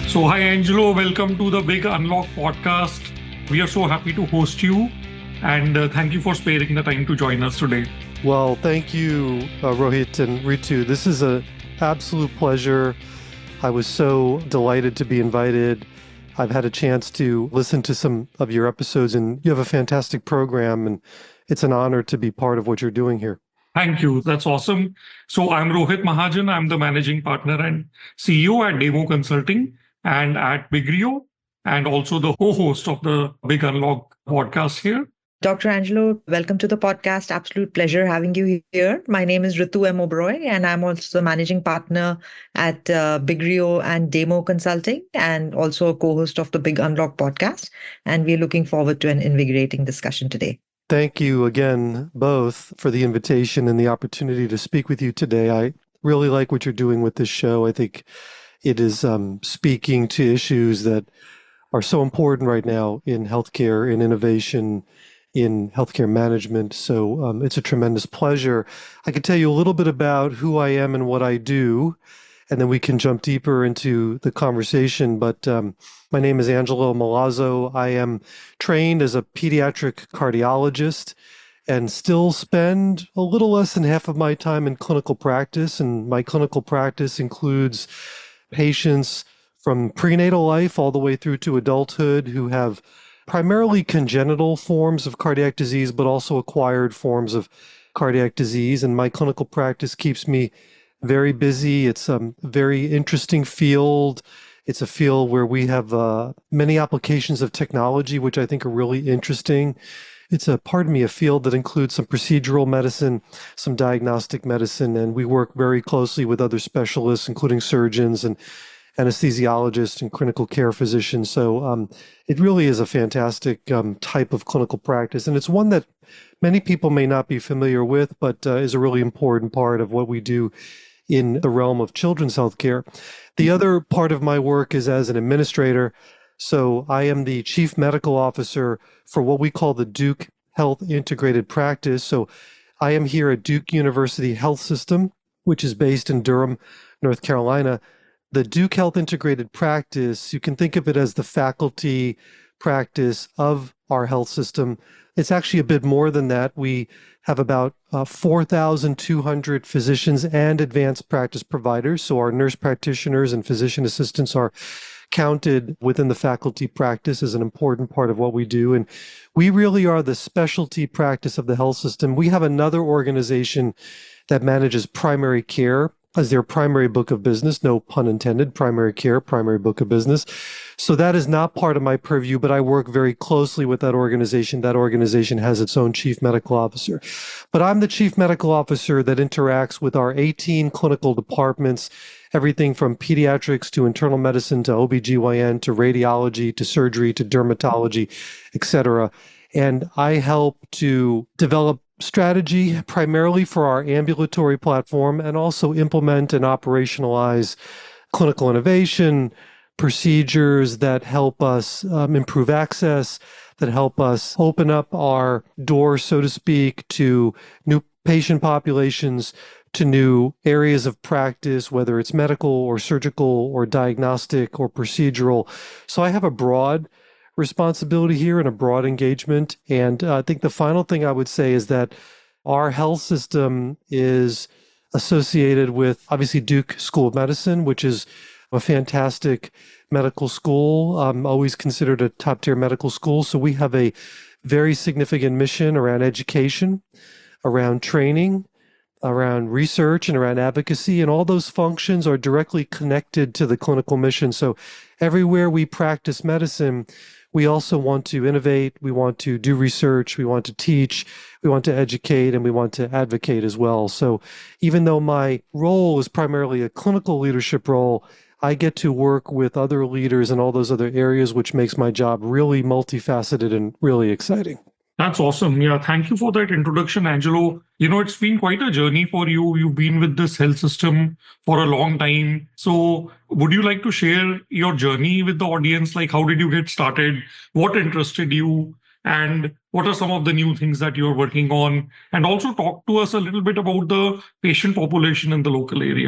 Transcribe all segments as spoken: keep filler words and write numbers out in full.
So, hi Angelo, welcome to the Big Unlock podcast. We are so happy to host you and uh, thank you for sparing the time to join us today. Well, thank you, uh, Rohit and Ritu. This is an absolute pleasure. I was so delighted to be invited. I've had a chance to listen to some of your episodes, and you have a fantastic program, and it's an honor to be part of what you're doing here. Thank you. That's awesome. So, I'm Rohit Mahajan. I'm the managing partner and C E O at Demo Consulting and at Bigrio, and also the co-host of the Big Unlock podcast here. Doctor Angelo, welcome to the podcast. Absolute pleasure having you here. My name is Ritu M. Oberoi, and I'm also the managing partner at uh, Bigrio and Demo Consulting, and also a co-host of the Big Unlock podcast. And we're looking forward to an invigorating discussion today. Thank you again, both, for the invitation and the opportunity to speak with you today. I really like what you're doing with this show. I think it is um, speaking to issues that are so important right now in healthcare, in innovation, in healthcare management. So um, it's a tremendous pleasure. I can tell you a little bit about who I am and what I do, and then we can jump deeper into the conversation. But um, my name is Angelo Milazzo. I am trained as a pediatric cardiologist and still spend a little less than half of my time in clinical practice. And my clinical practice includes patients from prenatal life all the way through to adulthood who have primarily congenital forms of cardiac disease, but also acquired forms of cardiac disease. And my clinical practice keeps me very busy. It's a very interesting field. It's a field where we have uh, many applications of technology, which I think are really interesting. It's a, pardon me, a field that includes some procedural medicine, some diagnostic medicine, and we work very closely with other specialists, including surgeons and anesthesiologists and critical care physicians. So um, it really is a fantastic um, type of clinical practice. And it's one that many people may not be familiar with, but uh, is a really important part of what we do in the realm of children's healthcare. The other part of my work is as an administrator. So I am the chief medical officer for what we call the Duke Health Integrated Practice. So I am here at Duke University Health System, which is based in Durham, North Carolina. The Duke Health Integrated Practice, you can think of it as the faculty practice of our health system. It's actually a bit more than that. We have about uh, four thousand two hundred physicians and advanced practice providers. So our nurse practitioners and physician assistants are counted within the faculty practice as an important part of what we do. And we really are the specialty practice of the health system. We have another organization that manages primary care as their primary book of business, no pun intended, primary care, primary book of business. So that is not part of my purview, but I work very closely with that organization. That organization has its own chief medical officer. But I'm the chief medical officer that interacts with our eighteen clinical departments, everything from pediatrics to internal medicine to O B G Y N to radiology to surgery to dermatology, et cetera. And I help to develop strategy primarily for our ambulatory platform and also implement and operationalize clinical innovation, procedures that help us um, improve access, that help us open up our door, so to speak, to new patient populations, to new areas of practice, whether it's medical or surgical or diagnostic or procedural. So I have a broad responsibility here and a broad engagement. And uh, I think the final thing I would say is that our health system is associated with obviously Duke School of Medicine, which is a fantastic medical school, um, always considered a top tier medical school. So we have a very significant mission around education, around training, around research, and around advocacy. And all those functions are directly connected to the clinical mission. So everywhere we practice medicine, we also want to innovate, we want to do research, we want to teach, we want to educate, and we want to advocate as well. So even though my role is primarily a clinical leadership role, I get to work with other leaders in all those other areas, which makes my job really multifaceted and really exciting. That's awesome. Yeah, thank you for that introduction, Angelo. You know, it's been quite a journey for you. You've been with this health system for a long time. So would you like to share your journey with the audience? Like, how did you get started? What interested you? And what are some of the new things that you're working on? And also talk to us a little bit about the patient population in the local area.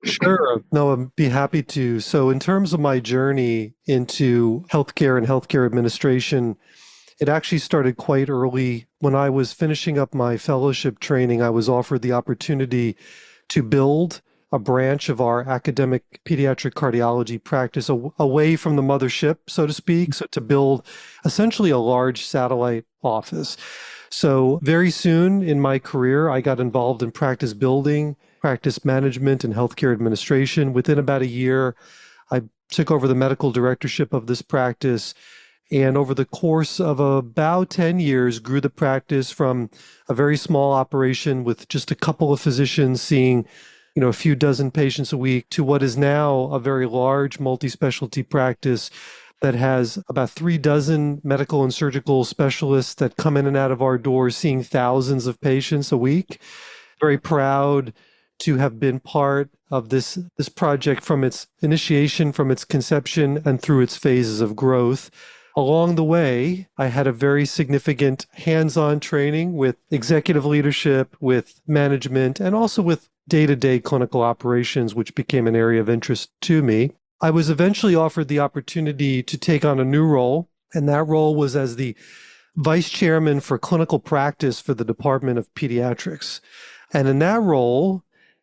Sure. No, I'd be happy to. So, in terms of my journey into healthcare and healthcare administration, it actually started quite early. When I was finishing up my fellowship training, I was offered the opportunity to build a branch of our academic pediatric cardiology practice a- away from the mothership, so to speak. So, to build essentially a large satellite office. So, very soon in my career, I got involved in practice building, practice management, and healthcare administration. Within about a year, I took over the medical directorship of this practice. And over the course of about ten years, grew the practice from a very small operation with just a couple of physicians seeing, you know, a few dozen patients a week to what is now a very large multi-specialty practice that has about three dozen medical and surgical specialists that come in and out of our doors, seeing thousands of patients a week. Very proud to have been part of this this project from its initiation, from its conception, and through its phases of growth. Along the way, I had a very significant hands-on training with executive leadership, with management, and also with day-to-day clinical operations, which became an area of interest to me. I was eventually offered the opportunity to take on a new role, and that role was as the vice chairman for clinical practice for the Department of Pediatrics. And in that role,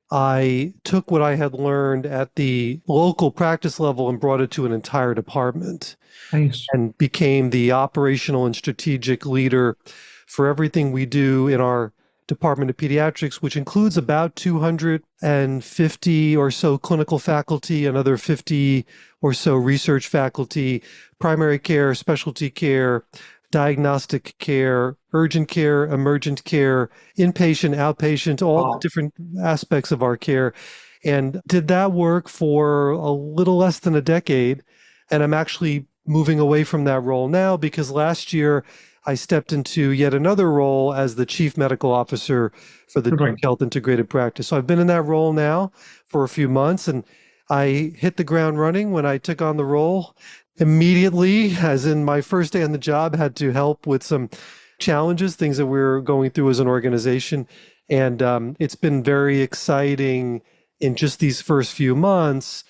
I took what I had learned at the local practice level and brought it to an entire department Nice. and became the operational and strategic leader for everything we do in our Department of Pediatrics, which includes about two hundred fifty or so clinical faculty, another fifty or so research faculty, primary care, specialty care, diagnostic care, urgent care, emergent care, inpatient, outpatient, all Wow. the different aspects of our care. And did that work for a little less than a decade. And I'm actually moving away from that role now because last year I stepped into yet another role as the chief medical officer for the Right. Duke Health Integrated Practice. So I've been in that role now for a few months, and I hit the ground running when I took on the role immediately, as in my first day on the job, had to help with some challenges, things that we're going through as an organization. And um, it's been very exciting in just these first few months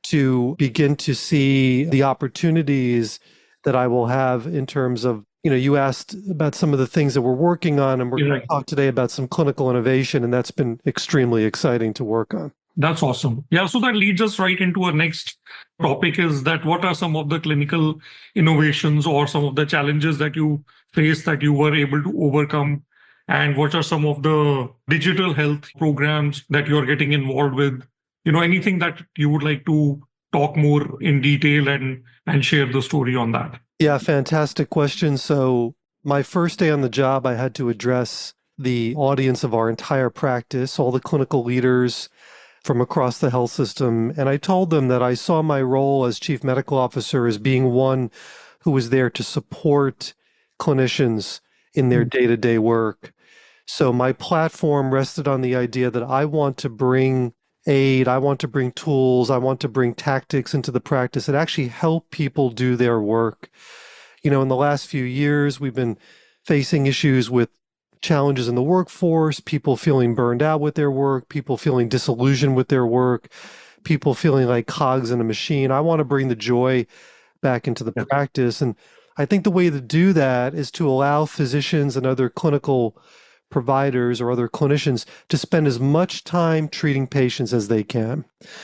to begin to see the opportunities that I will have in terms of, you know, you asked about some of the things that we're working on, and we're going Right. to talk today about some clinical innovation, and that's been extremely exciting to work on. That's awesome. Yeah, so that leads us right into our next topic is that what are some of the clinical innovations or some of the challenges that you faced that you were able to overcome? And what are some of the digital health programs that you're getting involved with? You know, anything that you would like to talk more in detail and and share the story on that? Yeah, fantastic question. So, my first day on the job, I had to address the audience of our entire practice, all the clinical leaders from across the health system. And I told them that I saw my role as chief medical officer as being one who was there to support clinicians in their day to day work. So, my platform rested on the idea that I want to bring aid, I want to bring tools, I want to bring tactics into the practice that actually help people do their work. You know, in the last few years, we've been facing issues with challenges in the workforce, people feeling burned out with their work, people feeling disillusioned with their work, people feeling like cogs in a machine. I want to bring the joy back into the Yeah. practice. And I think the way to do that is to allow physicians and other clinical providers or other clinicians to spend as much time treating patients as they can.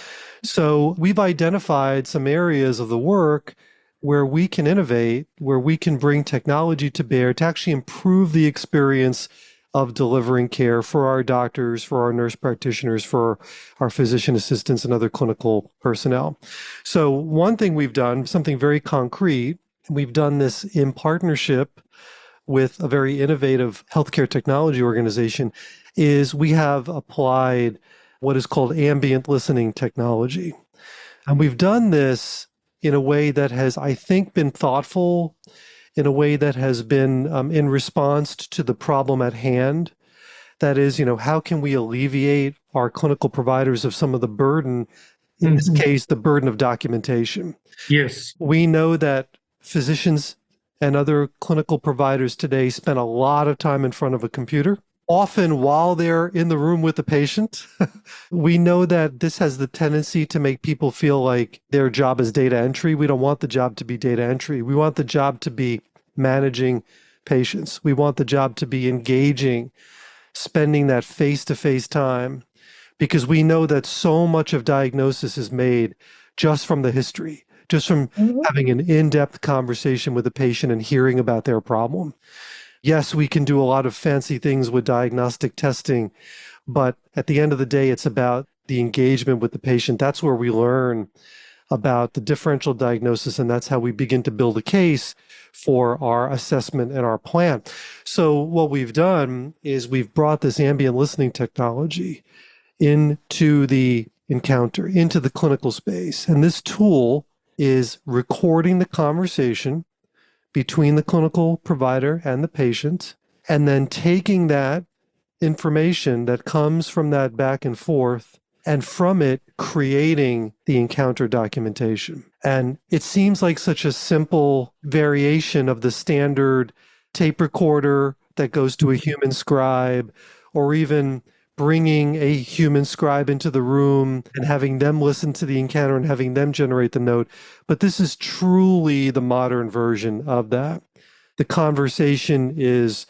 So we've identified some areas of the work where we can innovate, where we can bring technology to bear to actually improve the experience of delivering care for our doctors, for our nurse practitioners, for our physician assistants and other clinical personnel. So one thing we've done, something very concrete, we've done this in partnership with a very innovative healthcare technology organization, is we have applied what is called ambient listening technology. And we've done this in a way that has, I think, been thoughtful, in a way that has been um, in response to the problem at hand. That is, you know, how can we alleviate our clinical providers of some of the burden, in this Mhm. case, the burden of documentation. Yes. We know that physicians and other clinical providers today spend a lot of time in front of a computer. often while they're in the room with the patient. We know that this has the tendency to make people feel like their job is data entry. We don't want the job to be data entry. We want the job to be managing patients. We want the job to be engaging, spending that face-to-face time, because we know that so much of diagnosis is made just from the history, just from Mhm. having an in-depth conversation with a patient and hearing about their problem. Yes, we can do a lot of fancy things with diagnostic testing, but at the end of the day, it's about the engagement with the patient. That's where we learn about the differential diagnosis, and that's how we begin to build a case for our assessment and our plan. So what we've done is we've brought this ambient listening technology into the encounter, into the clinical space. And this tool is recording the conversation between the clinical provider and the patient, and then taking that information that comes from that back and forth, and from it creating the encounter documentation. And it seems like such a simple variation of the standard tape recorder that goes to a human scribe, or even bringing a human scribe into the room and having them listen to the encounter and having them generate the note. But this is truly the modern version of that. The conversation is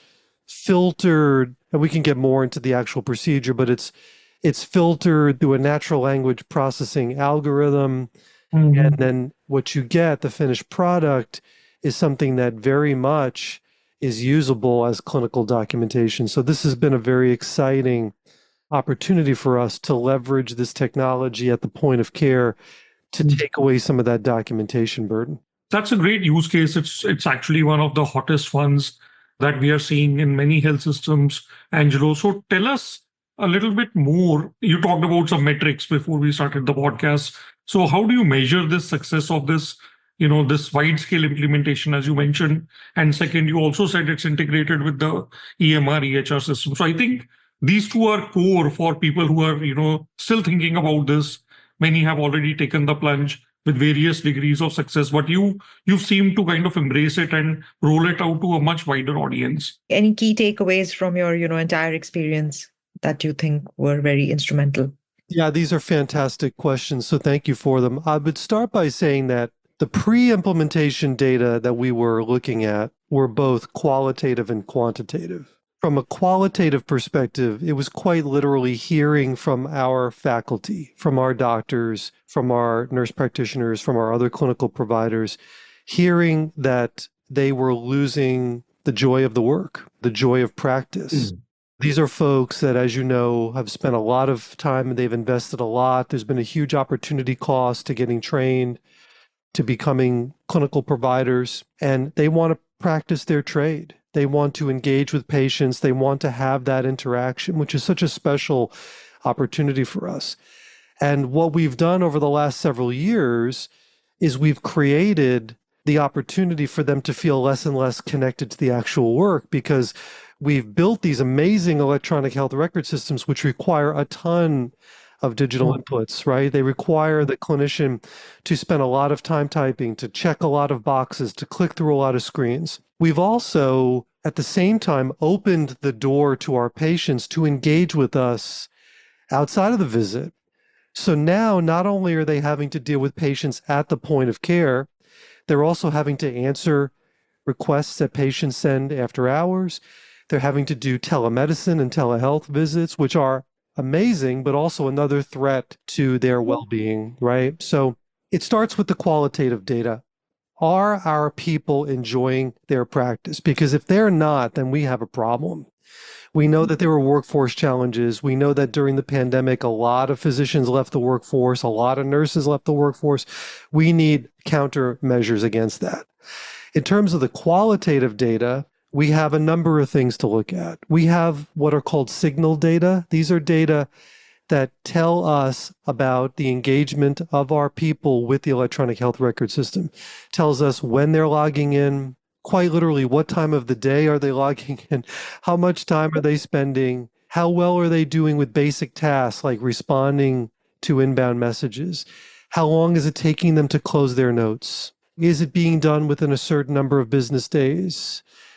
filtered, and we can get more into the actual procedure, but it's it's filtered through a natural language processing algorithm. Mhm. And then what you get, the finished product, is something that very much is usable as clinical documentation. So this has been a very exciting opportunity for us to leverage this technology at the point of care to Mm. take away some of that documentation burden. That's a great use case. It's it's actually one of the hottest ones that we are seeing in many health systems, Angelo. So tell us a little bit more. You talked about some metrics before we started the podcast. So how do you measure this success of this, you know, this wide scale implementation, as you mentioned? And second, you also said it's integrated with the E M R, E H R system. So I think these two are core for people who are, you know, still thinking about this. Many have already taken the plunge with various degrees of success, but you you seem to kind of embrace it and roll it out to a much wider audience. Any key takeaways from your, you know, entire experience that you think were very instrumental? Yeah, these are fantastic questions. So thank you for them. I would start by saying that the pre-implementation data that we were looking at were both qualitative and quantitative. From a qualitative perspective, it was quite literally hearing from our faculty, from our doctors, from our nurse practitioners, from our other clinical providers, hearing that they were losing the joy of the work, the joy of practice. Mm. These are folks that, as you know, have spent a lot of time and they've invested a lot. There's been a huge opportunity cost to getting trained, to becoming clinical providers, and they want to practice their trade. They want to engage with patients. They want to have that interaction, which is such a special opportunity for us. And what we've done over the last several years is we've created the opportunity for them to feel less and less connected to the actual work, because we've built these amazing electronic health record systems, which require a ton of digital inputs, right? They require the clinician to spend a lot of time typing, to check a lot of boxes, to click through a lot of screens. We've also, at the same time, opened the door to our patients to engage with us outside of the visit. So now, not only are they having to deal with patients at the point of care, they're also having to answer requests that patients send after hours. They're having to do telemedicine and telehealth visits, which are amazing, but also another threat to their well-being, right? So it starts with the qualitative data. Are our people enjoying their practice? Because if they're not, then we have a problem. We know that there were workforce challenges. We know that during the pandemic, a lot of physicians left the workforce, a lot of nurses left the workforce. We need countermeasures against that. In terms of the qualitative data, we have a number of things to look at. We have what are called signal data. These are data that tell us about the engagement of our people with the electronic health record system. Tells us when they're logging in, quite literally what time of the day are they logging in, how much time are they spending, how well are they doing with basic tasks like responding to inbound messages, how long is it taking them to close their notes, is it being done within a certain number of business days,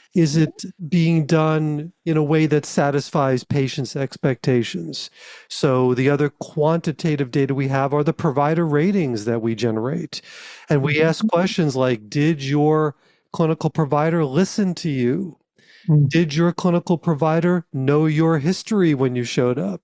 Is it being done in a way that satisfies patients' expectations? So the other quantitative data we have are the provider ratings that we generate. And we ask questions like, did your clinical provider listen to you? Mm. Did your clinical provider know your history when you showed up?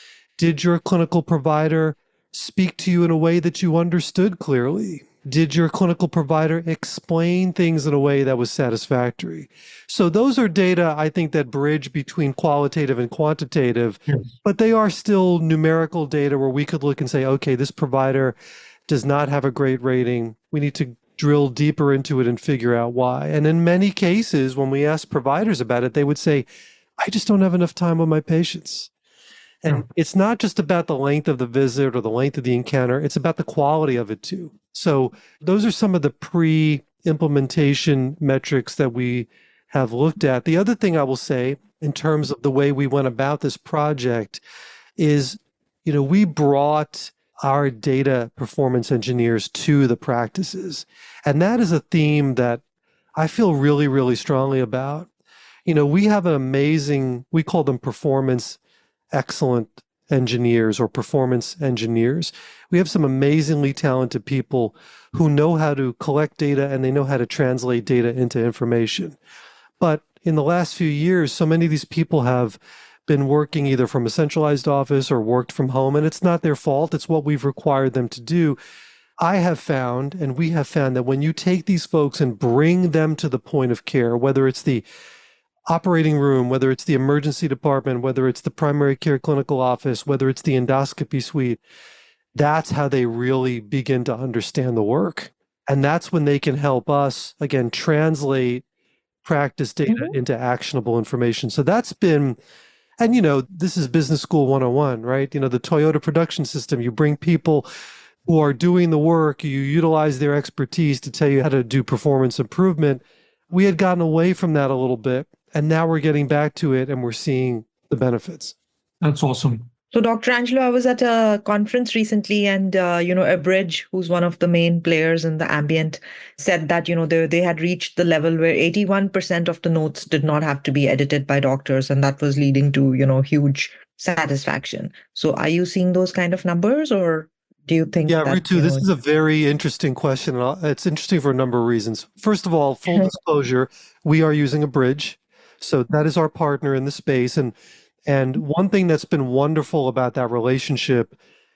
Did your clinical provider speak to you in a way that you understood clearly? Did your clinical provider explain things in a way that was satisfactory? So those are data, I think, that bridge between qualitative and quantitative, Yes. but they are still numerical data where we could look and say, okay, this provider does not have a great rating. We need to drill deeper into it and figure out why. And in many cases, when we ask providers about it, they would say, I just don't have enough time with my patients. And Yeah. it's not just about the length of the visit or the length of the encounter, it's about the quality of it too. So those are some of the pre-implementation metrics that we have looked at. The other thing I will say in terms of the way we went about this project is, you know, we brought our data performance engineers to the practices. And that is a theme that I feel really, really strongly about. You know, we have an amazing, we call them performance excellent engineers or performance engineers. We have some amazingly talented people who know how to collect data and they know how to translate data into information. But in the last few years, so many of these people have been working either from a centralized office or worked from home, and it's not their fault. It's what we've required them to do. I have found, and we have found, that when you take these folks and bring them to the point of care, whether it's the operating room, whether it's the emergency department, whether it's the primary care clinical office, whether it's the endoscopy suite, that's how they really begin to understand the work. And that's when they can help us, again, translate practice data Mhm. into actionable information. So that's been, and you know, this is business school one oh one, right? You know, the Toyota production system, you bring people who are doing the work, you utilize their expertise to tell you how to do performance improvement. We had gotten away from that a little bit, and now we're getting back to it and we're seeing the benefits. That's awesome. So, Doctor Angelo, I was at a conference recently, and uh, you know, Abridge, who's one of the main players in the ambient, said that you know they they had reached the level where eighty-one percent of the notes did not have to be edited by doctors, and that was leading to you know huge satisfaction. So, are you seeing those kind of numbers, or do you think Yeah, that Ritu, you this know? is a very interesting question. and I'll- It's interesting for a number of reasons. First of all, full disclosure, we are using Abridge. So that is our partner in the space. And and one thing that's been wonderful about that relationship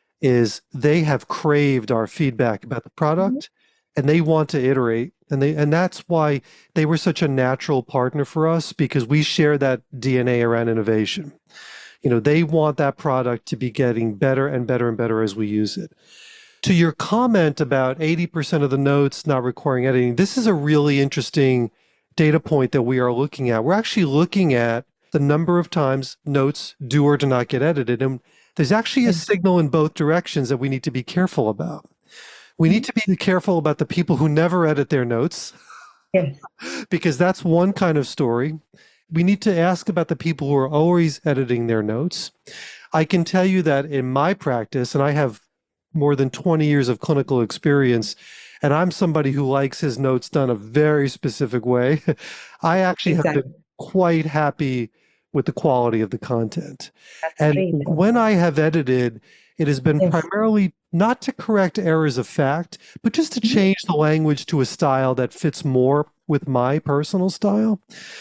is they have craved our feedback about the product and they want to iterate. And they and that's why they were such a natural partner for us, because we share that D N A around innovation. You know, they want that product to be getting better and better and better as we use it. To your comment about eighty percent of the notes not requiring editing, this is a really interesting data point that we are looking at. We're actually looking at the number of times notes do or do not get edited. And there's actually a signal in both directions that we need to be careful about. We need to be careful about the people who never edit their notes, Yes. because that's one kind of story. We need to ask about the people who are always editing their notes. I can tell you that in my practice, and I have more than twenty years of clinical experience, and I'm somebody who likes his notes done a very specific way. I actually have Exactly. been quite happy with the quality of the content. That's And great. when I have edited, it has been Yes. primarily not to correct errors of fact, but just to Mhm. change the language to a style that fits more with my personal style.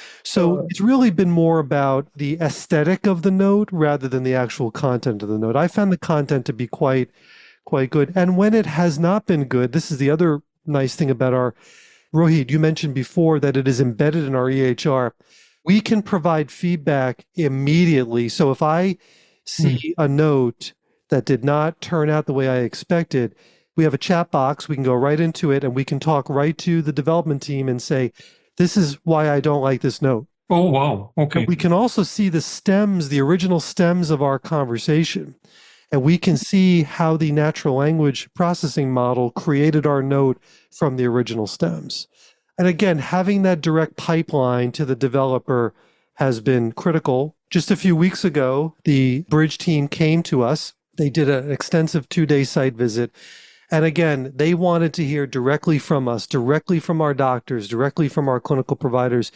So Sure. it's really been more about the aesthetic of the note rather than the actual content of the note. I found the content to be quite, quite good. And when it has not been good, this is the other nice thing about our, Rohit, you mentioned before that it is embedded in our E H R. We can provide feedback immediately. So if I see a note that did not turn out the way I expected, we have a chat box. We can go right into it and we can talk right to the development team and say, this is why I don't like this note. Oh, wow. Okay. And we can also see the stems, the original stems of our conversation. And we can see how the natural language processing model created our note from the original stems. And again, having that direct pipeline to the developer has been critical. Just a few weeks ago, the Bridge team came to us. They did an extensive two-day site visit. And again, they wanted to hear directly from us, directly from our doctors, directly from our clinical providers.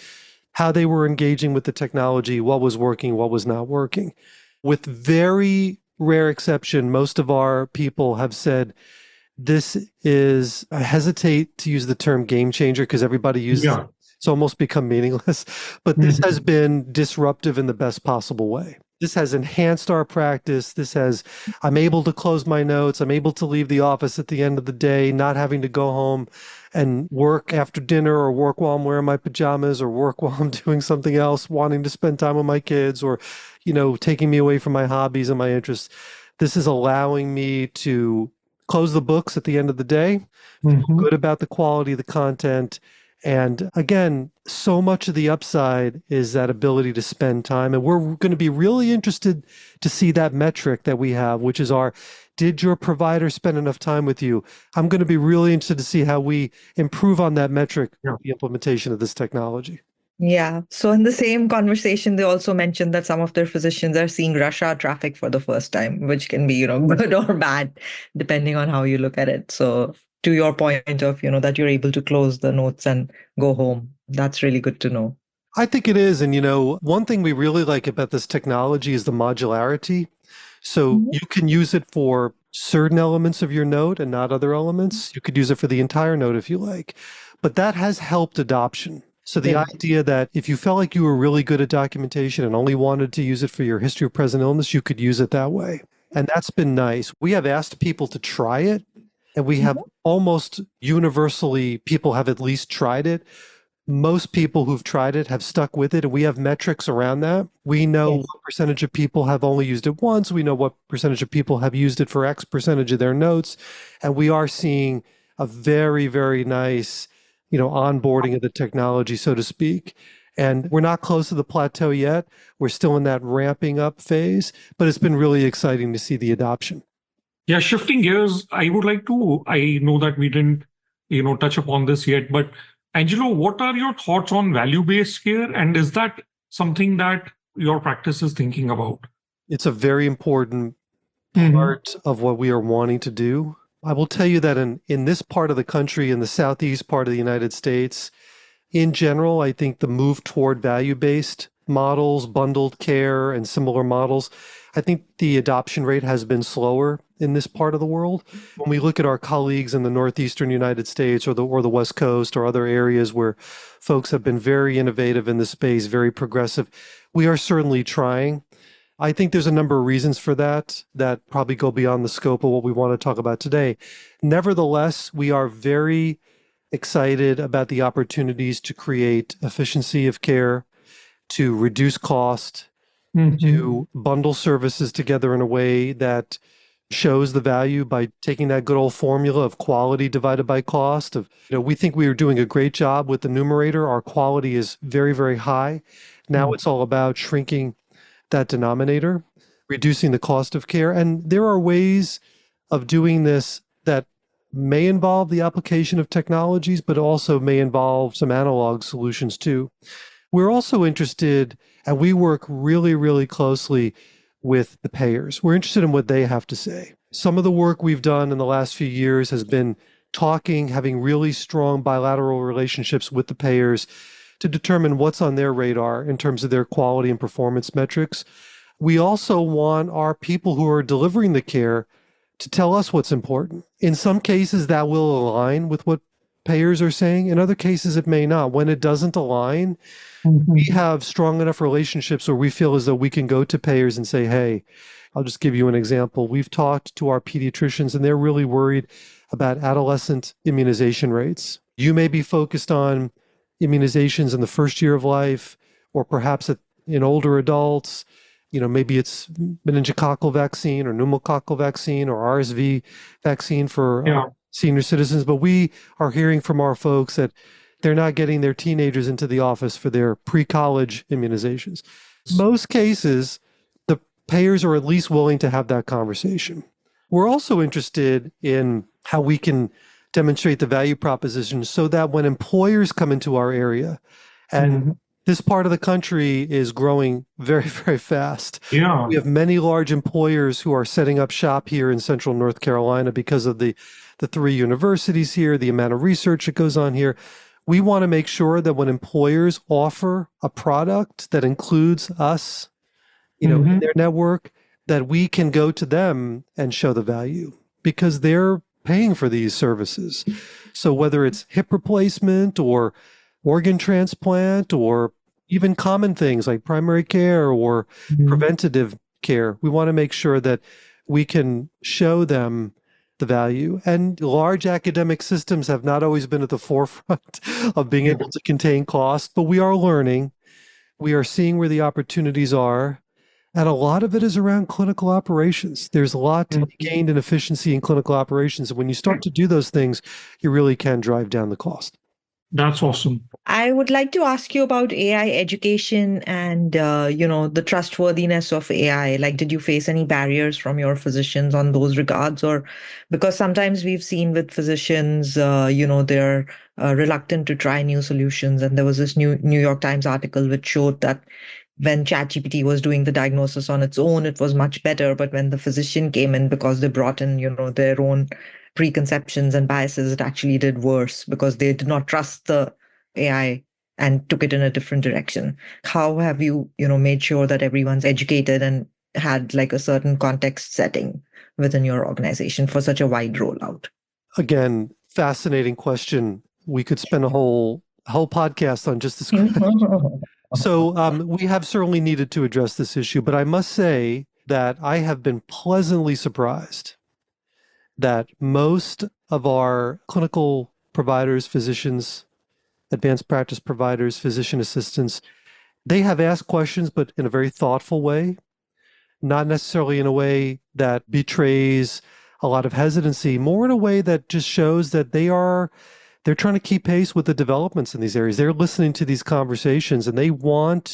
how they were engaging with the technology, what was working, what was not working. With very rare exception, most of our people have said this is, I hesitate to use the term game changer because everybody uses Yeah. it. It's almost become meaningless, but this Mhm. has been disruptive in the best possible way. This has enhanced our practice. This has, I'm able to close my notes. I'm able to leave the office at the end of the day, not having to go home and work after dinner or work while I'm wearing my pajamas or work while I'm doing something else, wanting to spend time with my kids or, you know, taking me away from my hobbies and my interests. This is allowing me to close the books at the end of the day, feel Mhm. good about the quality of the content. And again, so much of the upside is that ability to spend time. And we're going to be really interested to see that metric that we have, which is our, did your provider spend enough time with you? I'm going to be really interested to see how we improve on that metric Yeah. with the implementation of this technology. Yeah. So in the same conversation, they also mentioned that some of their physicians are seeing rush hour traffic for the first time, which can be, you know, good or bad, depending on how you look at it. So to your point of, you know, that you're able to close the notes and go home, that's really good to know. I think it is. And, you know, one thing we really like about this technology is the modularity. So Mhm. you can use it for certain elements of your note and not other elements. You could use it for the entire note if you like. But that has helped adoption. So the Yeah. idea that if you felt like you were really good at documentation and only wanted to use it for your history of present illness, you could use it that way. And that's been nice. We have asked people to try it, and we have almost universally, people have at least tried it. Most people who've tried it have stuck with it, and we have metrics around that. We know Yes. what percentage of people have only used it once. We know what percentage of people have used it for X percentage of their notes. And we are seeing a very, very nice, you know, onboarding of the technology, so to speak. And we're not close to the plateau yet. We're still in that ramping up phase, but it's been really exciting to see the adoption. Yeah, shifting gears, I would like to, I know that we didn't, you know, touch upon this yet, but Angelo, what are your thoughts on value-based care? And is that something that your practice is thinking about? It's a very important Mhm. part of what we are wanting to do. I will tell you that in, in this part of the country, in the southeast part of the United States, in general, I think the move toward value-based models, bundled care, and similar models, I think the adoption rate has been slower in this part of the world. When we look at our colleagues in the northeastern United States or the or the West Coast or other areas where folks have been very innovative in this space, very progressive, we are certainly trying. I think there's a number of reasons for that that probably go beyond the scope of what we want to talk about today. Nevertheless, we are very excited about the opportunities to create efficiency of care, to reduce cost, Mhm. to bundle services together in a way that shows the value by taking that good old formula of quality divided by cost. Of, you know, we think we are doing a great job with the numerator. Our quality is very, very high. Now Mm. it's all about shrinking that denominator, reducing the cost of care. And there are ways of doing this that may involve the application of technologies, but also may involve some analog solutions too. We're also interested, and we work really, really closely with the payers. We're interested in what they have to say. Some of the work we've done in the last few years has been talking, having really strong bilateral relationships with the payers to determine what's on their radar in terms of their quality and performance metrics. We also want our people who are delivering the care to tell us what's important. In some cases, that will align with what payers are saying. In other cases, it may not. When it doesn't align, we have strong enough relationships where we feel as though we can go to payers and say, hey, I'll just give you an example. We've talked to our pediatricians and they're really worried about adolescent immunization rates. You may be focused on immunizations in the first year of life, or perhaps in older adults. You know, maybe it's meningococcal vaccine or pneumococcal vaccine or R S V vaccine for Yeah. uh, senior citizens. But we are hearing from our folks that they're not getting their teenagers into the office for their pre-college immunizations. Most cases, the payers are at least willing to have that conversation. We're also interested in how we can demonstrate the value proposition so that when employers come into our area, and Mhm. this part of the country is growing very, very fast. Yeah. We have many large employers who are setting up shop here in central North Carolina because of the, the three universities here, the amount of research that goes on here. We want to make sure that when employers offer a product that includes us, you know, Mhm. in their network, that we can go to them and show the value because they're paying for these services. So whether it's hip replacement or organ transplant or even common things like primary care or Mhm. preventative care, we want to make sure that we can show them the value. And large academic systems have not always been at the forefront of being able to contain costs, but we are learning. We are seeing where the opportunities are. And a lot of it is around clinical operations. There's a lot to be gained in efficiency in clinical operations. And when you start to do those things, you really can drive down the cost. That's awesome. I would like to ask you about A I education and, uh, you know, the trustworthiness of A I. Like, did you face any barriers from your physicians on those regards? Or because sometimes we've seen with physicians, uh, you know, they're uh, reluctant to try new solutions. And there was this new New York Times article which showed that when ChatGPT was doing the diagnosis on its own, it was much better. But when the physician came in, because they brought in, you know, their own preconceptions and biases, it actually did worse because they did not trust the A I and took it in a different direction. How have you, you know, made sure that everyone's educated and had like a certain context setting within your organization for such a wide rollout? Again, fascinating question. We could spend a whole whole podcast on just this question. So um, we have certainly needed to address this issue, but I must say that I have been pleasantly surprised that most of our clinical providers, physicians, advanced practice providers, physician assistants, they have asked questions, but in a very thoughtful way, not necessarily in a way that betrays a lot of hesitancy, more in a way that just shows that they are they're trying to keep pace with the developments in these areas. They're listening to these conversations and they want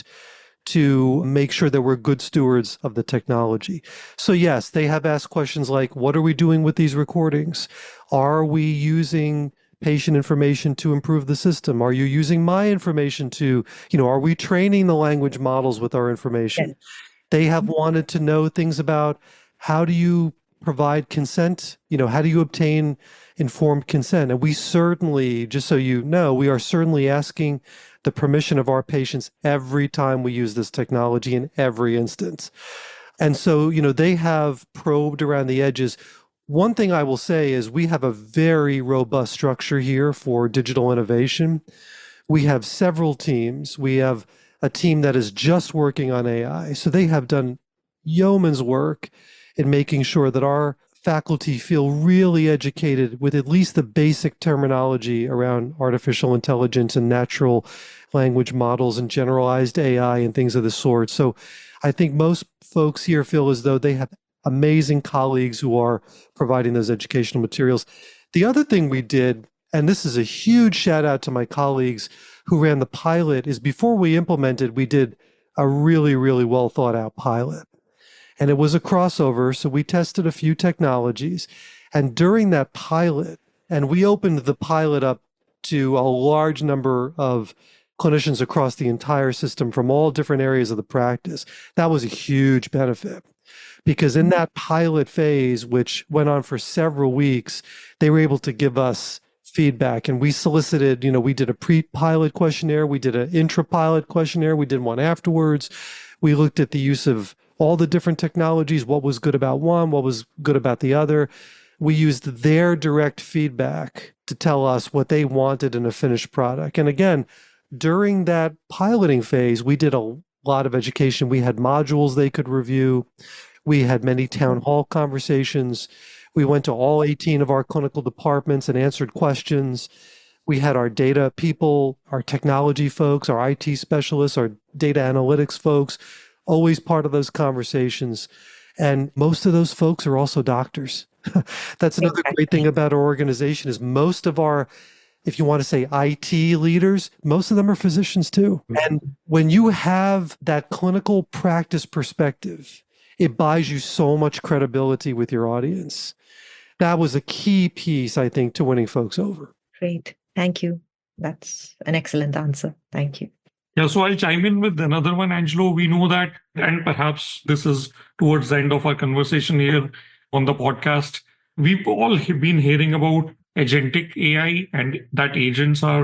to make sure that we're good stewards of the technology. So yes, they have asked questions like, what are we doing with these recordings? Are we using patient information to improve the system? Are you using my information to, you know, are we training the language models with our information? Yes. They have wanted to know things about how do you provide consent? You know, how do you obtain informed consent? And we certainly, just so you know, we are certainly asking the permission of our patients every time we use this technology in every instance. And so, you know, they have probed around the edges. One thing I will say is we have a very robust structure here for digital innovation. We have several teams. We have a team that is just working on A I. So they have done yeoman's work in making sure that our faculty feel really educated with at least the basic terminology around artificial intelligence and natural language models and generalized A I and things of the sort. So I think most folks here feel as though they have amazing colleagues who are providing those educational materials. The other thing we did, and this is a huge shout out to my colleagues who ran the pilot, is before we implemented, we did a really, really well thought out pilot. And it was a crossover. So we tested a few technologies. And during that pilot, and we opened the pilot up to a large number of clinicians across the entire system from all different areas of the practice. That was a huge benefit because in that pilot phase, which went on for several weeks, they were able to give us feedback. And we solicited, you know, we did a pre-pilot questionnaire, we did an intra-pilot questionnaire, we did one afterwards. We looked at the use of all the different technologies, what was good about one, what was good about the other. We used their direct feedback to tell us what they wanted in a finished product. And again, during that piloting phase, we did a lot of education. We had modules they could review. We had many town hall conversations. We went to all eighteen of our clinical departments and answered questions. We had our data people, our technology folks, our I T specialists, our data analytics folks, always part of those conversations. And most of those folks are also doctors. That's another great thing about our organization is most of our, if you want to say I T leaders, most of them are physicians too. And when you have that clinical practice perspective, it buys you so much credibility with your audience. That was a key piece, I think, to winning folks over. Great. Thank you. That's an excellent answer. Thank you. Yeah, so I'll chime in with another one, Angelo. We know that, and perhaps this is towards the end of our conversation here on the podcast, we've all been hearing about agentic A I and that agents are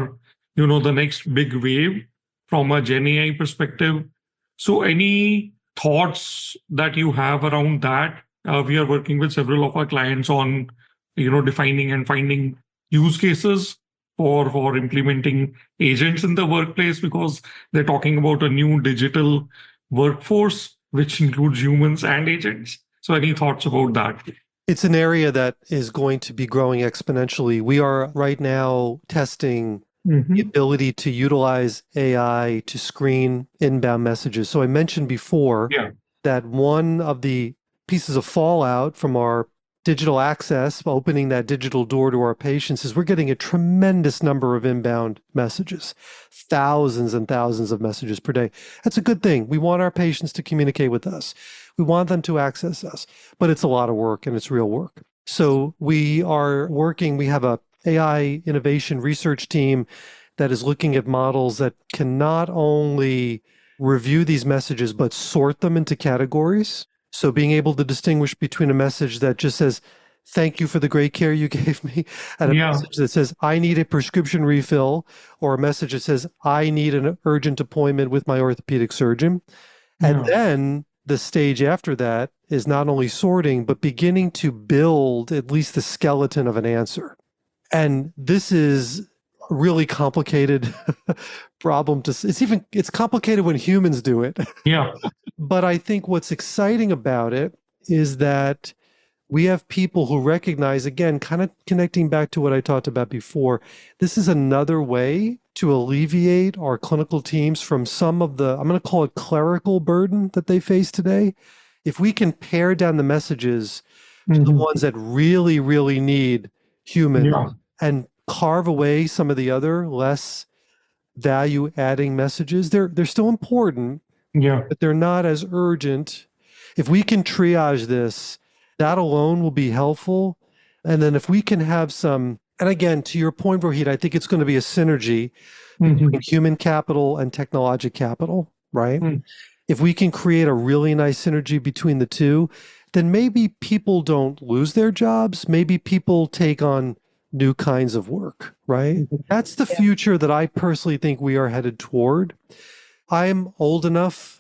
you know, the next big wave from a Gen A I perspective. So any thoughts that you have around that? Uh, we are working with several of our clients on, you know, defining and finding use cases for, for implementing agents in the workplace, because they're talking about a new digital workforce, which includes humans and agents. So any thoughts about that? It's an area that is going to be growing exponentially. We are right now testing Mhm. the ability to utilize A I to screen inbound messages. So I mentioned before Yeah. that one of the pieces of fallout from our digital access, opening that digital door to our patients, is we're getting a tremendous number of inbound messages, thousands and thousands of messages per day. That's a good thing. We want our patients to communicate with us. We want them to access us, but it's a lot of work and it's real work. So we are working, we have a A I innovation research team that is looking at models that can not only review these messages, but sort them into categories. So being able to distinguish between a message that just says, thank you for the great care you gave me, and a Yeah. message that says, I need a prescription refill, or a message that says, I need an urgent appointment with my orthopedic surgeon. And Yeah. then the stage after that is not only sorting, but beginning to build at least the skeleton of an answer. And this is a really complicated problem to, it's even, it's complicated when humans do it. Yeah. But I think what's exciting about it is that we have people who recognize, again, kind of connecting back to what I talked about before, this is another way to alleviate our clinical teams from some of the, I'm going to call it clerical burden that they face today. If we can pare down the messages to the Mhm. ones that really, really need humans Yeah. and carve away some of the other less value adding messages, they're, they're still important, Yeah. but they're not as urgent. If we can triage this, that alone will be helpful. And then if we can have some, and again, to your point, Rohit, I think it's going to be a synergy Mhm. between human capital and technologic capital, right? Mm. If we can create a really nice synergy between the two, then maybe people don't lose their jobs. Maybe people take on new kinds of work, right? Mhm. That's the Yeah. future that I personally think we are headed toward. I'm old enough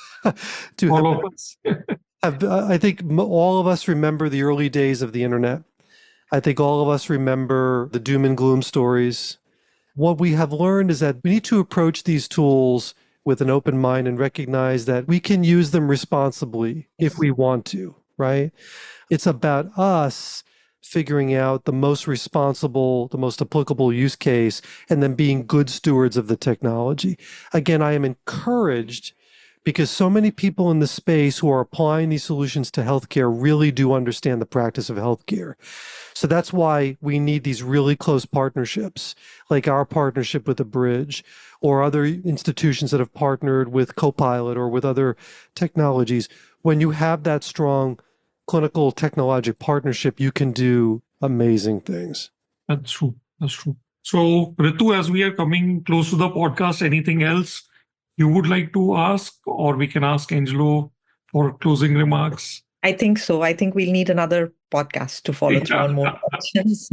to have, All of us. have uh, I think m- all of us remember the early days of the internet. I think all of us remember the doom and gloom stories. What we have learned is that we need to approach these tools with an open mind and recognize that we can use them responsibly if we want to, right? It's about us figuring out the most responsible, the most applicable use case, and then being good stewards of the technology. Again, I am encouraged because so many people in the space who are applying these solutions to healthcare really do understand the practice of healthcare. So that's why we need these really close partnerships, like our partnership with the Bridge or other institutions that have partnered with Copilot or with other technologies. When you have that strong clinical technologic partnership, you can do amazing things. That's true. That's true. So, Ritu, as we are coming close to the podcast, anything else you would like to ask, or we can ask Angelo for closing remarks? I think so. I think we'll need another podcast to follow through on more questions.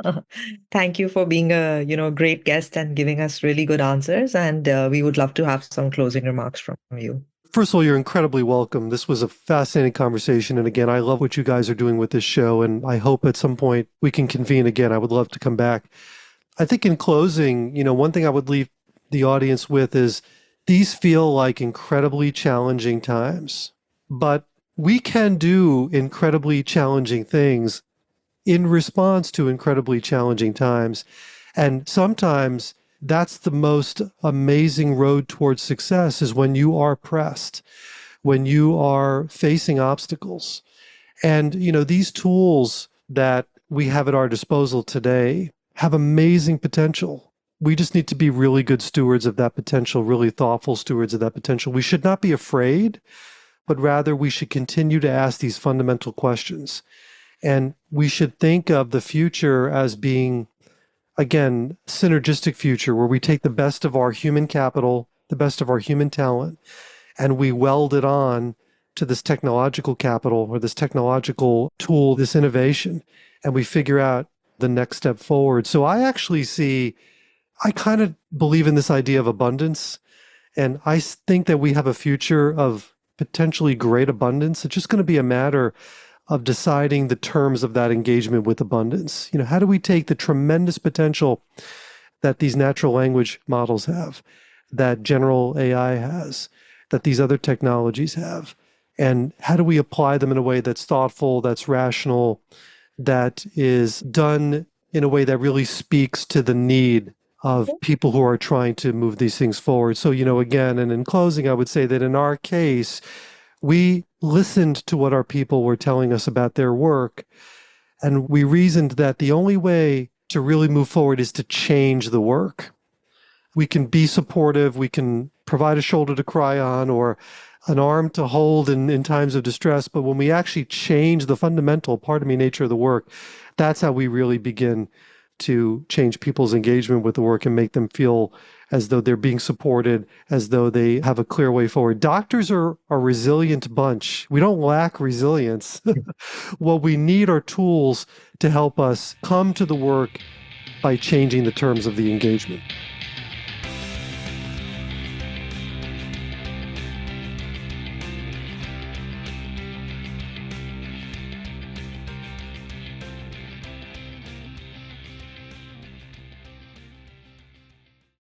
Thank you for being a, you know, great guest and giving us really good answers. And uh, we would love to have some closing remarks from you. First of all, you're incredibly welcome. This was a fascinating conversation. And again, I love what you guys are doing with this show. And I hope at some point we can convene again. I would love to come back. I think in closing, you know, one thing I would leave the audience with is these feel like incredibly challenging times, but we can do incredibly challenging things in response to incredibly challenging times. And sometimes that's the most amazing road towards success is when you are pressed, when you are facing obstacles. And, you know, these tools that we have at our disposal today have amazing potential. We just need to be really good stewards of that potential, really thoughtful stewards of that potential. We should not be afraid, but rather we should continue to ask these fundamental questions. And we should think of the future as being, again, synergistic future where we take the best of our human capital, the best of our human talent, and we weld it on to this technological capital or this technological tool, this innovation, and we figure out the next step forward. So I actually see I kind of believe in this idea of abundance. And I s- think that we have a future of potentially great abundance. It's just going to be a matter of deciding the terms of that engagement with abundance. You know, how do we take the tremendous potential that these natural language models have, that general A I has, that these other technologies have, and how do we apply them in a way that's thoughtful, that's rational, that is done in a way that really speaks to the need of people who are trying to move these things forward. So, you know, again, and in closing, I would say that in our case, we listened to what our people were telling us about their work, and we reasoned that the only way to really move forward is to change the work. We can be supportive, we can provide a shoulder to cry on or an arm to hold in, in times of distress, but when we actually change the fundamental, pardon me, nature of the work, that's how we really begin to change people's engagement with the work and make them feel as though they're being supported, as though they have a clear way forward. Doctors are a resilient bunch. We don't lack resilience. What we need are tools to help us come to the work by changing the terms of the engagement.